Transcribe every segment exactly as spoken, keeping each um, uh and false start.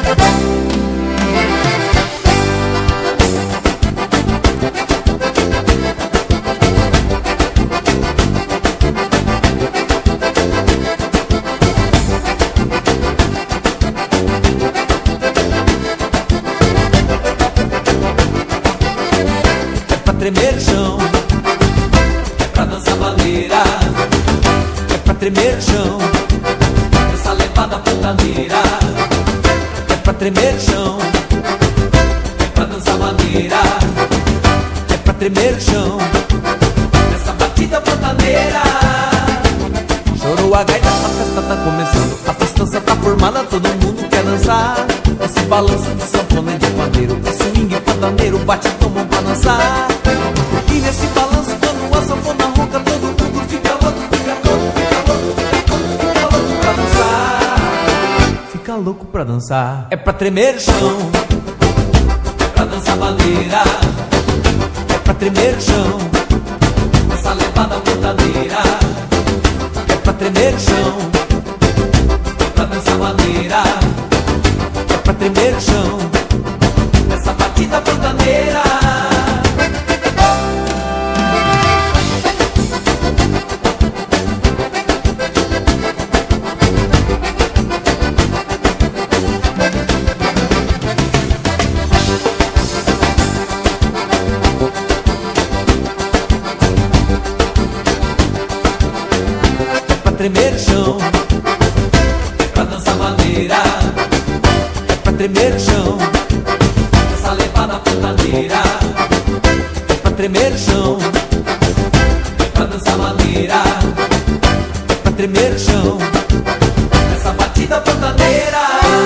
Tremer o chão, é pra dançar maneira, é pra tremer o chão, essa levada pantaneira. É pra tremer o chão, é pra dançar maneira, é pra tremer o chão, essa batida pantaneira. Chorou a gaita, a festa tá começando, a festança tá formada, todo mundo quer dançar. Esse balanço de sanfona e de pandeiro, esse swing pantaneiro bate a mão pra dançar. E nesse balanço, quando a sanfona ronca, todo mundo fica louco, fica louco, fica louco, fica louco, fica louco pra dançar. Fica louco pra dançar. É pra tremer o chão, é pra dançar maneira, é pra tremer o chão, essa levada pantaneira. É pra tremer o chão, é pra dançar maneira, é pra tremer o chão, essa batida pantaneira. Tremer o chão, é pra dançar maneira, é pra tremer o chão, essa levada pantaneira. É pra tremer o chão, é pra dançar maneira, é pra tremer o chão, essa batida pantaneira.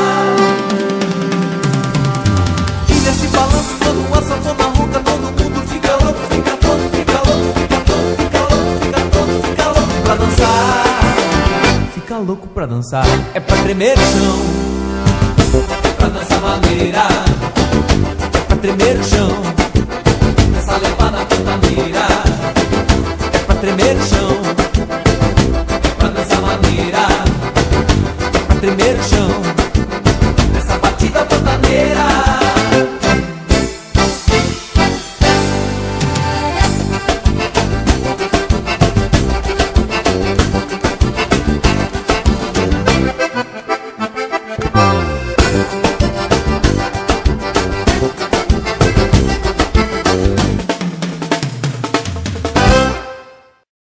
E nesse balanço, quando a sanfona ronca, todo mundo fica louco, fica todo, fica louco, fica todo, fica louco, fica todo, fica louco pra dançar. Fica louco pra dançar. É pra tremer o chão, é pra dançar maneira, é pra tremer o chão, essa levada pantaneira. É pra tremer o chão, é pra dançar maneira, é pra tremer o chão,